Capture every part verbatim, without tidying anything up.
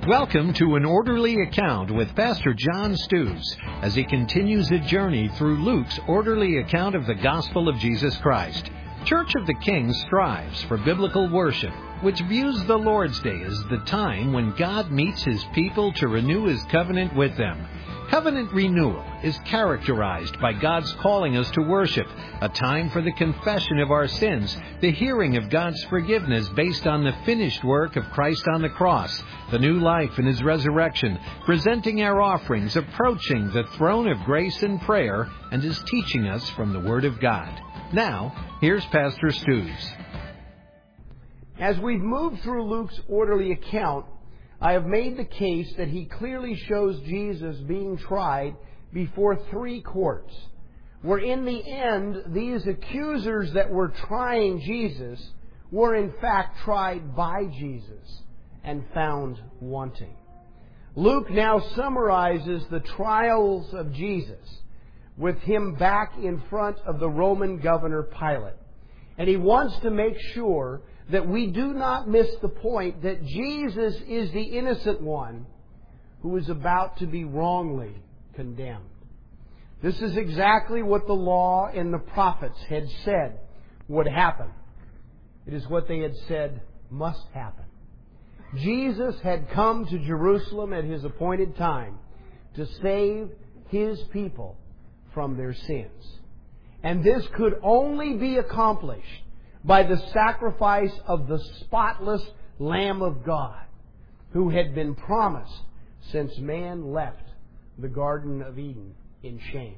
Welcome to An Orderly Account with Pastor John Stews as he continues a journey through Luke's orderly account of the Gospel of Jesus Christ. Church of the King strives for biblical worship, which views the Lord's Day as the time when God meets His people to renew His covenant with them. Covenant renewal is characterized by God's calling us to worship, a time for the confession of our sins, the hearing of God's forgiveness based on the finished work of Christ on the cross, the new life in His resurrection, presenting our offerings, approaching the throne of grace in prayer, and His teaching us from the Word of God. Now, here's Pastor Stews. As we've moved through Luke's orderly account, I have made the case that he clearly shows Jesus being tried before three courts, where in the end, these accusers that were trying Jesus were in fact tried by Jesus and found wanting. Luke now summarizes the trials of Jesus with Him back in front of the Roman governor Pilate. And he wants to make sure that we do not miss the point that Jesus is the innocent one who is about to be wrongly condemned. This is exactly what the law and the prophets had said would happen. It is what they had said must happen. Jesus had come to Jerusalem at His appointed time to save His people from their sins. And this could only be accomplished by the sacrifice of the spotless Lamb of God, who had been promised since man left the Garden of Eden in shame.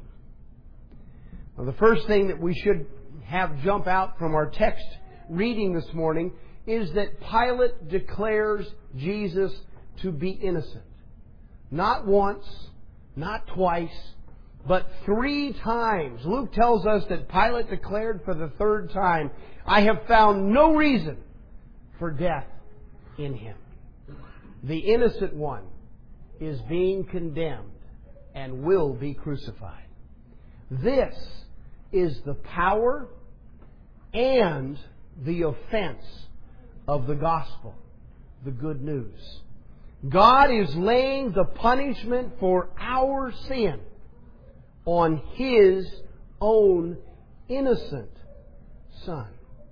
Now, the first thing that we should have jump out from our text reading this morning is that Pilate declares Jesus to be innocent. Not once, not twice, but three times. Luke tells us that Pilate declared for the third time, "I have found no reason for death in Him." The innocent one is being condemned and will be crucified. This is the power and the offense of the gospel, the good news. God is laying the punishment for our sin on His own innocent Son.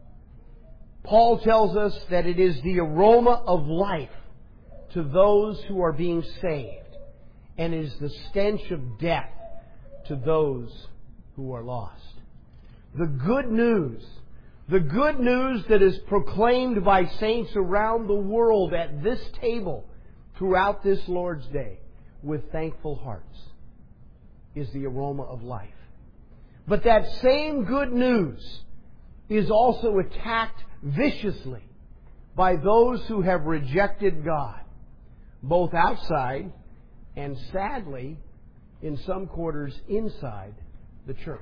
Paul tells us that it is the aroma of life to those who are being saved, and is the stench of death to those who are lost. The good news, the good news that is proclaimed by saints around the world at this table throughout this Lord's Day with thankful hearts, is the aroma of life. But that same good news is also attacked viciously by those who have rejected God, both outside and, sadly, in some quarters inside the church.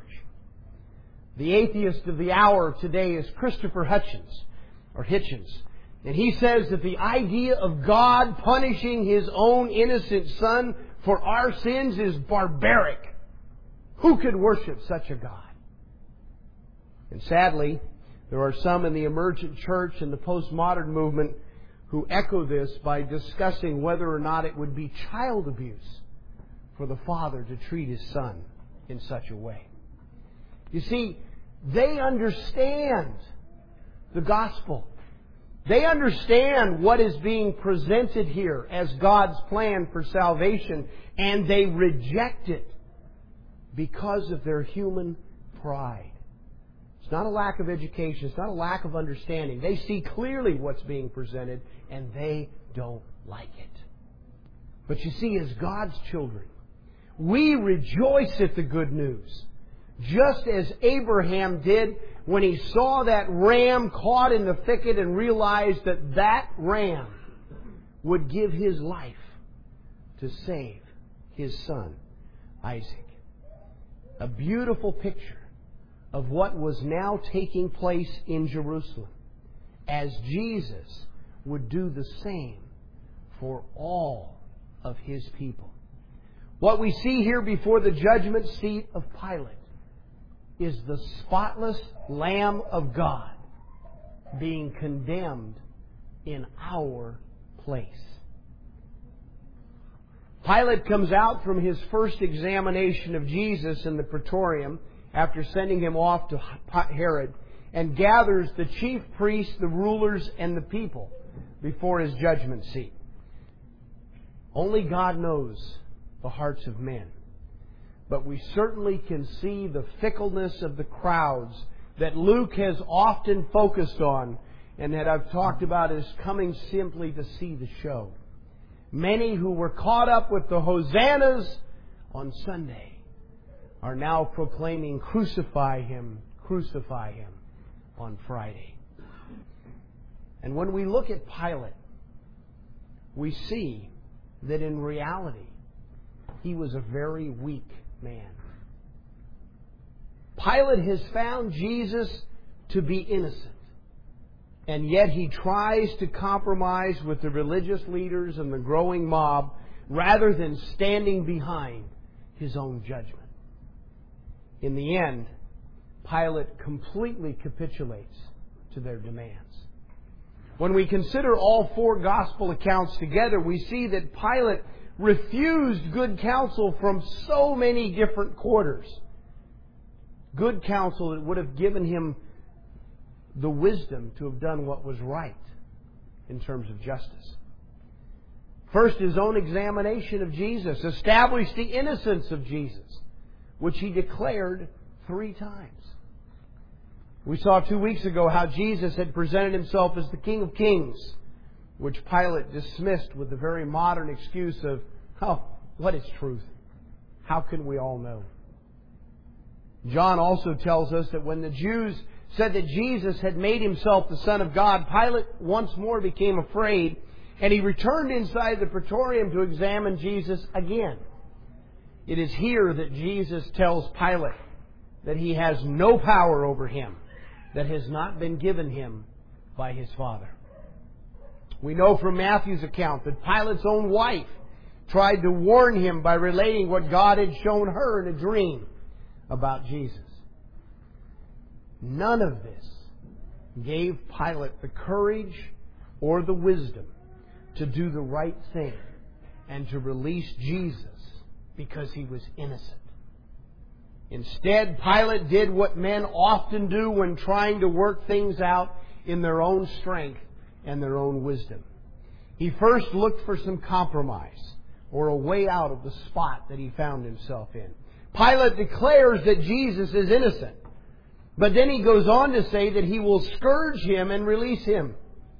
The atheist of the hour today is Christopher Hitchens, or Hitchens. And he says that the idea of God punishing His own innocent Son for our sins is barbaric. Who could worship such a God? And sadly, there are some in the emergent church and the postmodern movement who echo this by discussing whether or not it would be child abuse for the Father to treat His Son in such a way. You see, they understand the gospel. They understand what is being presented here as God's plan for salvation, and they reject it because of their human pride. It's not a lack of education. It's not a lack of understanding. They see clearly what's being presented, and they don't like it. But you see, as God's children, we rejoice at the good news, just as Abraham did when he saw that ram caught in the thicket and realized that that ram would give his life to save his son, Isaac. A beautiful picture of what was now taking place in Jerusalem, as Jesus would do the same for all of His people. What we see here before the judgment seat of Pilate is the spotless Lamb of God being condemned in our place. Pilate comes out from his first examination of Jesus in the praetorium after sending him off to Herod and gathers the chief priests, the rulers, and the people before his judgment seat. Only God knows the hearts of men. But we certainly can see the fickleness of the crowds that Luke has often focused on and that I've talked about as coming simply to see the show. Many who were caught up with the hosannas on Sunday are now proclaiming, "Crucify Him, crucify Him," on Friday. And when we look at Pilate, we see that in reality, he was a very weak man. Pilate has found Jesus to be innocent, and yet he tries to compromise with the religious leaders and the growing mob rather than standing behind his own judgment. In the end, Pilate completely capitulates to their demands. When we consider all four gospel accounts together, we see that Pilate refused good counsel from so many different quarters. Good counsel that would have given him the wisdom to have done what was right in terms of justice. First, his own examination of Jesus established the innocence of Jesus, which he declared three times. We saw two weeks ago how Jesus had presented Himself as the King of Kings, which Pilate dismissed with the very modern excuse of, "Oh, what is truth? How can we all know?" John also tells us that when the Jews said that Jesus had made Himself the Son of God, Pilate once more became afraid, and he returned inside the praetorium to examine Jesus again. It is here that Jesus tells Pilate that he has no power over him that has not been given him by his Father. We know from Matthew's account that Pilate's own wife tried to warn him by relating what God had shown her in a dream about Jesus. None of this gave Pilate the courage or the wisdom to do the right thing and to release Jesus because He was innocent. Instead, Pilate did what men often do when trying to work things out in their own strength and their own wisdom. He first looked for some compromise or a way out of the spot that he found himself in. Pilate declares that Jesus is innocent, but then he goes on to say that he will scourge Him and release Him.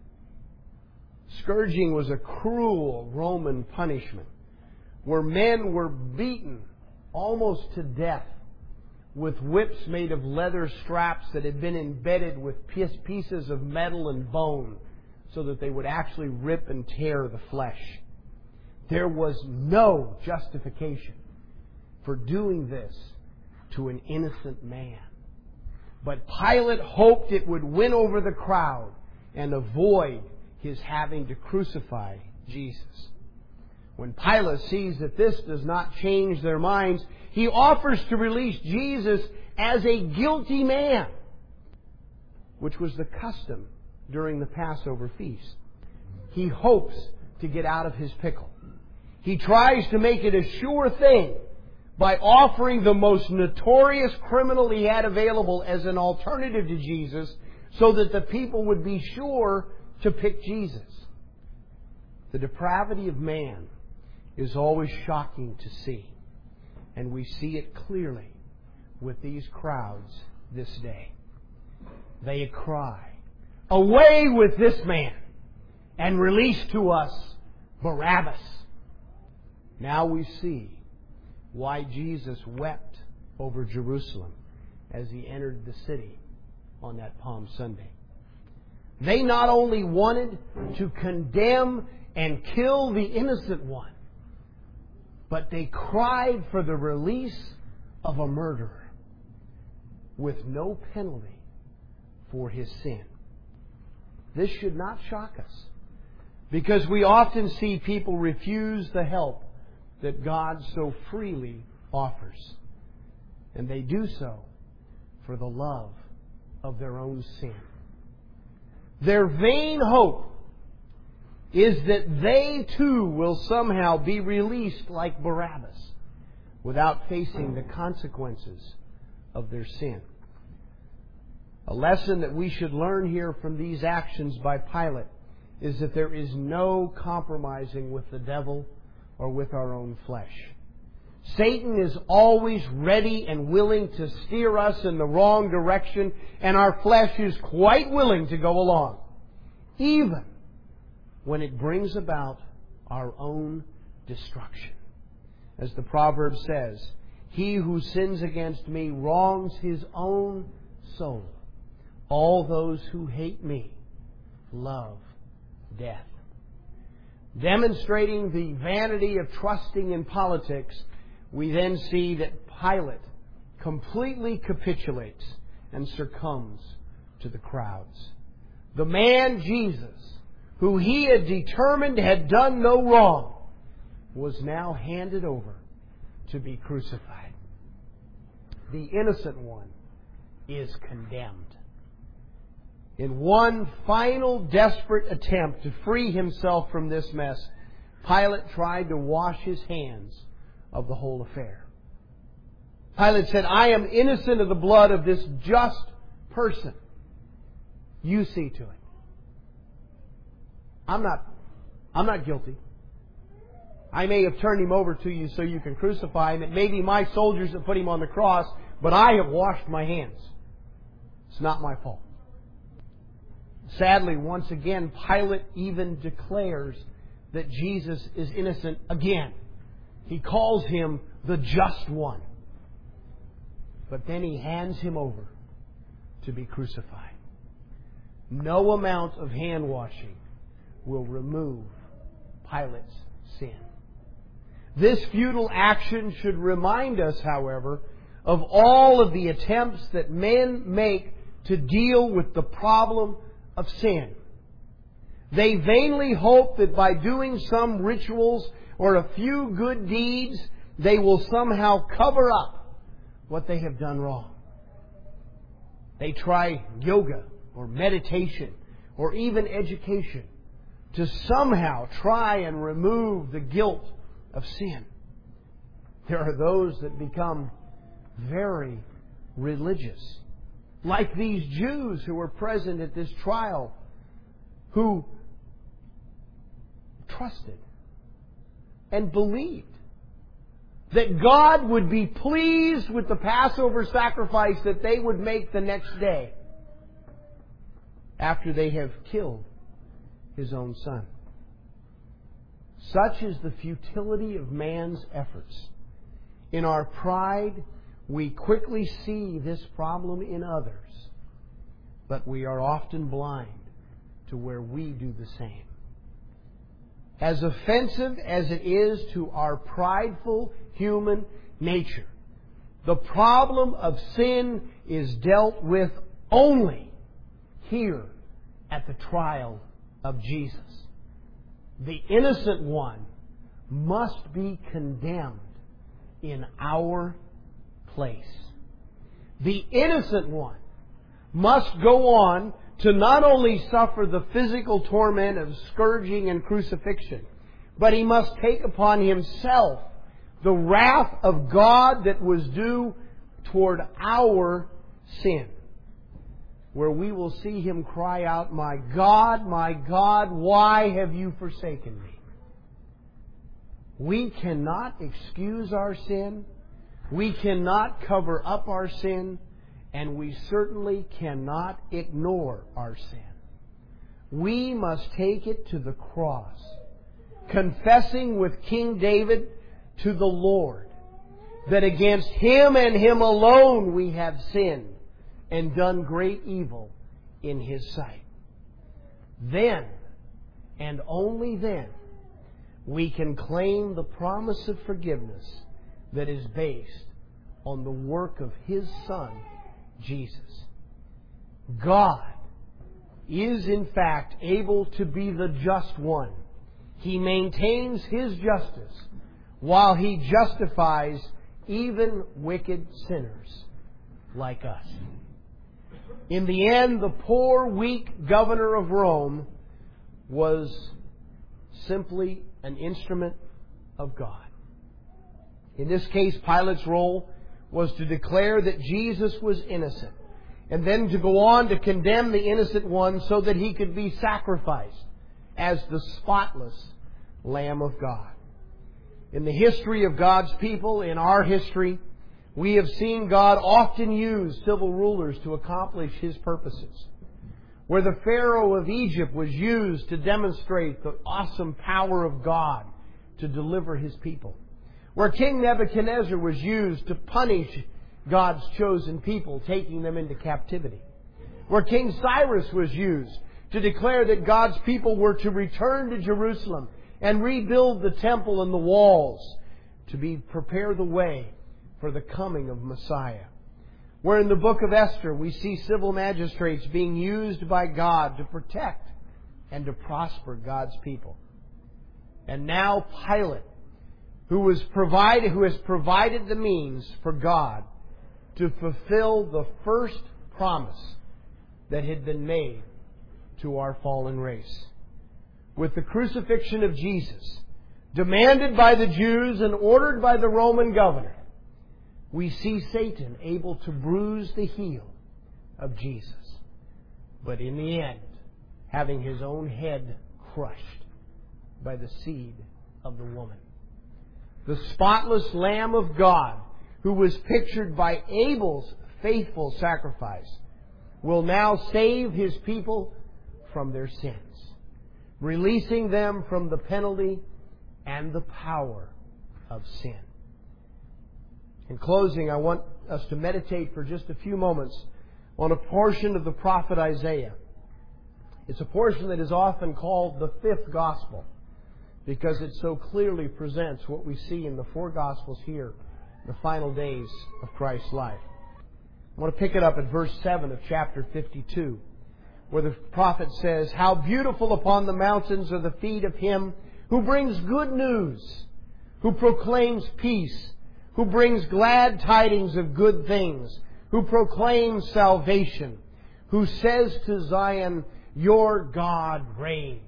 Scourging was a cruel Roman punishment where men were beaten almost to death with whips made of leather straps that had been embedded with pieces of metal and bone so that they would actually rip and tear the flesh. There was no justification for doing this to an innocent man. But Pilate hoped it would win over the crowd and avoid his having to crucify Jesus. When Pilate sees that this does not change their minds, he offers to release Jesus as a guilty man, which was the custom during the Passover feast. He hopes to get out of his pickle. He tries to make it a sure thing by offering the most notorious criminal he had available as an alternative to Jesus so that the people would be sure to pick Jesus. The depravity of man is always shocking to see. And we see it clearly with these crowds this day. They cry, "Away with this man, and release to us Barabbas." Now we see why Jesus wept over Jerusalem as He entered the city on that Palm Sunday. They not only wanted to condemn and kill the innocent one, but they cried for the release of a murderer with no penalty for his sin. This should not shock us, because we often see people refuse the help that God so freely offers. And they do so for the love of their own sin. Their vain hope is that they too will somehow be released like Barabbas without facing the consequences of their sin. A lesson that we should learn here from these actions by Pilate is that there is no compromising with the devil or with our own flesh. Satan is always ready and willing to steer us in the wrong direction, and our flesh is quite willing to go along, even when it brings about our own destruction. As the proverb says, "He who sins against me wrongs his own soul. All those who hate me love death." Demonstrating the vanity of trusting in politics, we then see that Pilate completely capitulates and succumbs to the crowds. The man Jesus, who he had determined had done no wrong, was now handed over to be crucified. The innocent one is condemned. In one final desperate attempt to free himself from this mess, Pilate tried to wash his hands of the whole affair. Pilate said, "I am innocent of the blood of this just person. You see to it. I'm not, I'm not guilty. I may have turned him over to you so you can crucify him. It may be my soldiers that put him on the cross, but I have washed my hands. It's not my fault." Sadly, once again, Pilate even declares that Jesus is innocent again. He calls him the just one. But then he hands him over to be crucified. No amount of hand washing will remove Pilate's sin. This futile action should remind us, however, of all of the attempts that men make to deal with the problem of sin. They vainly hope that by doing some rituals or a few good deeds, they will somehow cover up what they have done wrong. They try yoga or meditation or even education to somehow try and remove the guilt of sin. There are those that become very religious, like these Jews who were present at this trial, who trusted and believed that God would be pleased with the Passover sacrifice that they would make the next day after they have killed His own Son. Such is the futility of man's efforts. In our pride, we quickly see this problem in others, but we are often blind to where we do the same. As offensive as it is to our prideful human nature, the problem of sin is dealt with only here at the trial of Jesus. The innocent one must be condemned in our place. The innocent one must go on to not only suffer the physical torment of scourging and crucifixion, but he must take upon himself the wrath of God that was due toward our sin, where we will see him cry out, "My God, my God, why have you forsaken me?" We cannot excuse our sin. We cannot cover up our sin. And we certainly cannot ignore our sin. We must take it to the cross, confessing with King David to the Lord that against Him and Him alone we have sinned and done great evil in His sight. Then, and only then, we can claim the promise of forgiveness that is based on the work of His Son, Jesus. God is in fact able to be the just one. He maintains His justice while He justifies even wicked sinners like us. In the end, the poor, weak governor of Rome was simply an instrument of God. In this case, Pilate's role was to declare that Jesus was innocent, and then to go on to condemn the innocent one so that he could be sacrificed as the spotless Lamb of God. In the history of God's people, in our history, we have seen God often use civil rulers to accomplish His purposes. Where the Pharaoh of Egypt was used to demonstrate the awesome power of God to deliver His people. Where King Nebuchadnezzar was used to punish God's chosen people, taking them into captivity. Where King Cyrus was used to declare that God's people were to return to Jerusalem and rebuild the temple and the walls to be prepare the way for the coming of Messiah. Where in the book of Esther we see civil magistrates being used by God to protect and to prosper God's people. And now Pilate, who was provided, who has provided the means for God to fulfill the first promise that had been made to our fallen race. With the crucifixion of Jesus, demanded by the Jews and ordered by the Roman governor, we see Satan able to bruise the heel of Jesus, but in the end, having his own head crushed by the seed of the woman. The spotless Lamb of God, who was pictured by Abel's faithful sacrifice, will now save His people from their sins, releasing them from the penalty and the power of sin. In closing, I want us to meditate for just a few moments on a portion of the prophet Isaiah. It's a portion that is often called the fifth gospel because it so clearly presents what we see in the four gospels here, the final days of Christ's life. I want to pick it up at verse seven of chapter fifty-two, where the prophet says, "How beautiful upon the mountains are the feet of Him who brings good news, who proclaims peace, who brings glad tidings of good things, who proclaims salvation, who says to Zion, your God reigns."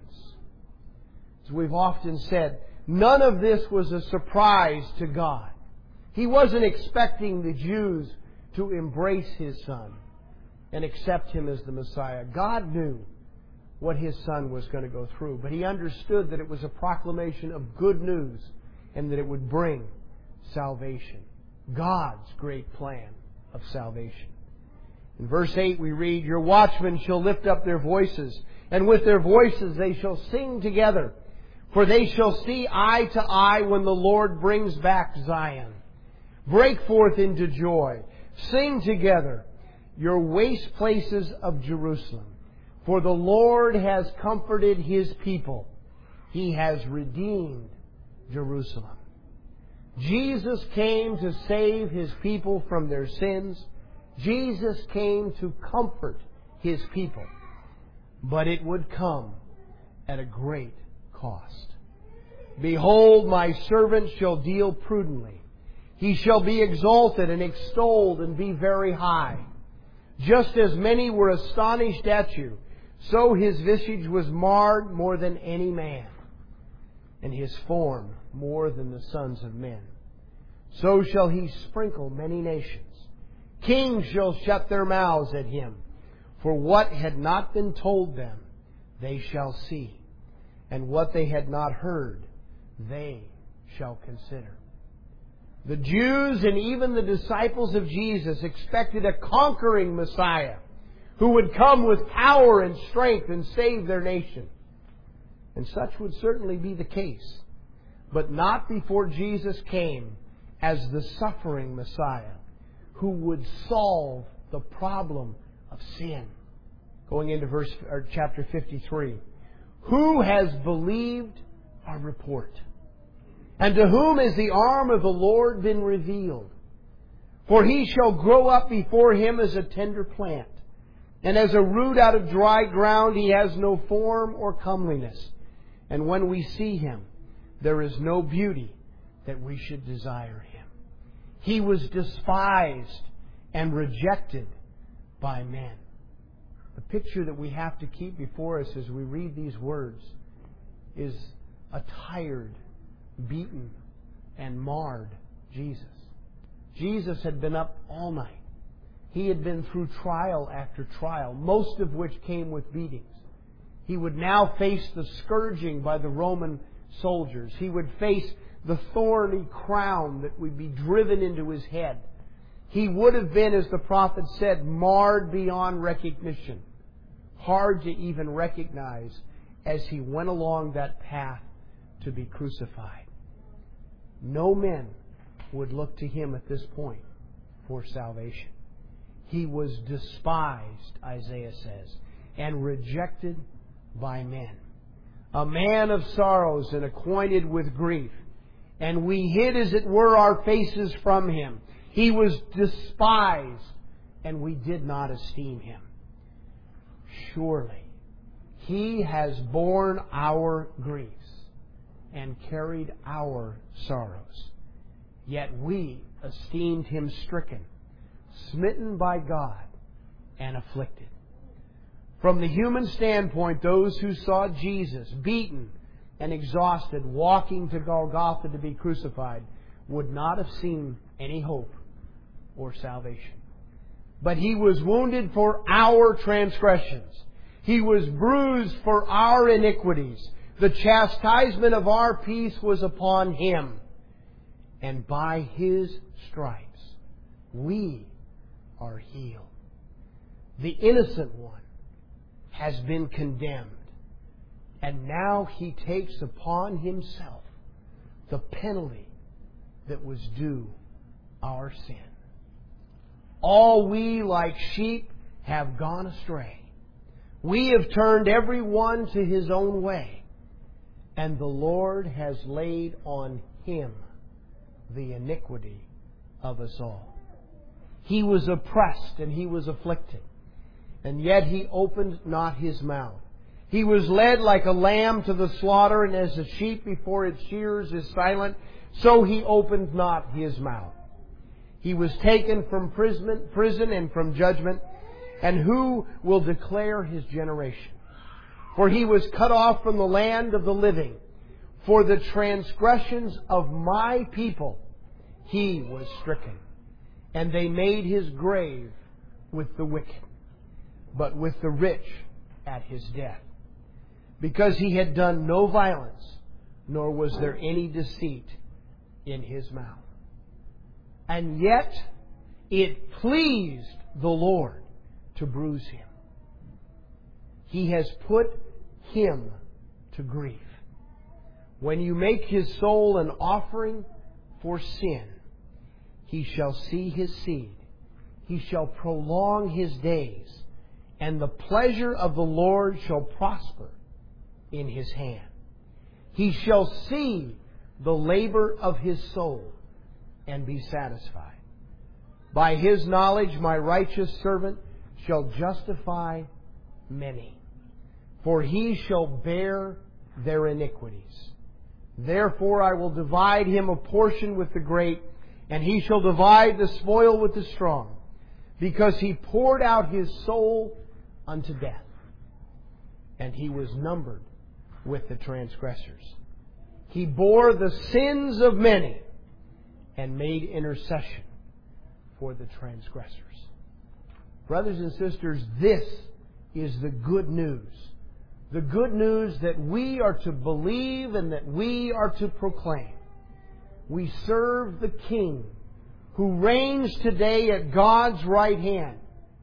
As we've often said, none of this was a surprise to God. He wasn't expecting the Jews to embrace His Son and accept Him as the Messiah. God knew what His Son was going to go through, but He understood that it was a proclamation of good news and that it would bring salvation. God's great plan of salvation. In verse eight we read, "Your watchmen shall lift up their voices, and with their voices they shall sing together. For they shall see eye to eye when the Lord brings back Zion. Break forth into joy. Sing together, your waste places of Jerusalem. For the Lord has comforted His people. He has redeemed Jerusalem." Jesus came to save His people from their sins. Jesus came to comfort His people. But it would come at a great cost. "Behold, my servant shall deal prudently. He shall be exalted and extolled and be very high. Just as many were astonished at you, so His visage was marred more than any man, and His form more than the sons of men. So shall He sprinkle many nations. Kings shall shut their mouths at Him. For what had not been told them, they shall see. And what they had not heard, they shall consider." The Jews and even the disciples of Jesus expected a conquering Messiah who would come with power and strength and save their nation. And such would certainly be the case. But not before Jesus came as the suffering Messiah who would solve the problem of sin. Going into verse or chapter fifty-three. "Who has believed our report? And to whom has the arm of the Lord been revealed? For He shall grow up before Him as a tender plant, and as a root out of dry ground. He has no form or comeliness. And when we see Him, there is no beauty that we should desire Him. He was despised and rejected by men." The picture that we have to keep before us as we read these words is a tired, beaten, and marred Jesus. Jesus had been up all night. He had been through trial after trial, most of which came with beatings. He would now face the scourging by the Roman soldiers. He would face the thorny crown that would be driven into his head. He would have been, as the prophet said, marred beyond recognition. Hard to even recognize as He went along that path to be crucified. No men would look to Him at this point for salvation. He was despised, Isaiah says, and rejected by men. A man of sorrows and acquainted with grief. And we hid, as it were, our faces from Him. He was despised, and we did not esteem Him. Surely, He has borne our griefs and carried our sorrows. Yet we esteemed Him stricken, smitten by God, and afflicted. From the human standpoint, those who saw Jesus beaten and exhausted, walking to Golgotha to be crucified, would not have seen any hope or salvation. But He was wounded for our transgressions. He was bruised for our iniquities. The chastisement of our peace was upon Him. And by His stripes we are healed. The innocent one has been condemned. And now He takes upon Himself the penalty that was due our sin. All we like sheep have gone astray. We have turned every one to his own way. And the Lord has laid on Him the iniquity of us all. He was oppressed and He was afflicted. And yet He opened not His mouth. He was led like a lamb to the slaughter, and as a sheep before its shearers is silent, so He opened not His mouth. He was taken from prison, prison and from judgment. And who will declare His generation? For He was cut off from the land of the living. For the transgressions of my people He was stricken. And they made His grave with the wicked, but with the rich at His death. Because He had done no violence, nor was there any deceit in His mouth. And yet it pleased the Lord to bruise Him. He has put Him to grief. When you make His soul an offering for sin, He shall see His seed. He shall prolong His days. And the pleasure of the Lord shall prosper in His hand. He shall see the labor of His soul and be satisfied. By His knowledge my righteous servant shall justify many, for He shall bear their iniquities. Therefore I will divide him a portion with the great, and he shall divide the spoil with the strong, because he poured out his soul unto death, and he was numbered with the transgressors. He bore the sins of many and made intercession for the transgressors. Brothers and sisters, this is the good news. The good news that we are to believe and that we are to proclaim. We serve the King who reigns today at God's right hand.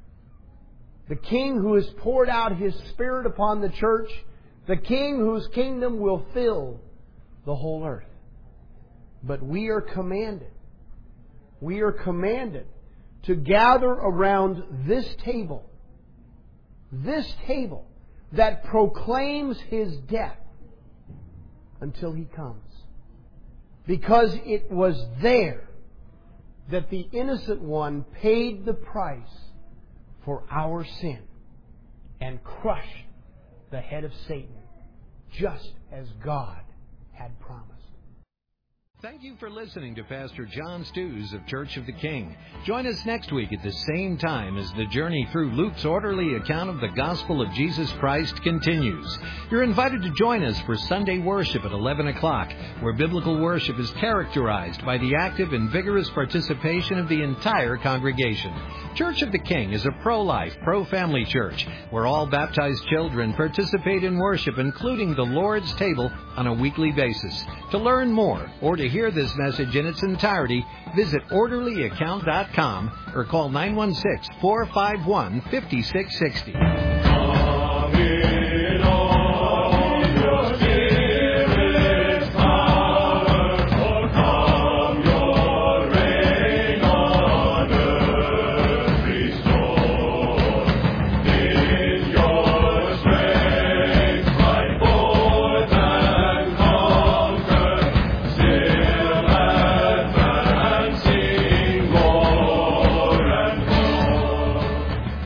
The King who has poured out His Spirit upon the church. The King whose kingdom will fill the whole earth. But we are commanded. We are commanded to gather around this table. This table that proclaims His death until He comes. Because it was there that the innocent one paid the price for our sin and crushed the head of Satan, just as God had promised. Thank you for listening to Pastor John Stews of Church of the King. Join us next week at the same time as the journey through Luke's orderly account of the gospel of Jesus Christ continues. You're invited to join us for Sunday worship at eleven o'clock, where biblical worship is characterized by the active and vigorous participation of the entire congregation. Church of the King is a pro-life, pro-family church where all baptized children participate in worship, including the Lord's table, on a weekly basis. To learn more or to hear this message in its entirety, visit orderly account dot com or call nine one six, four five one, five six six zero.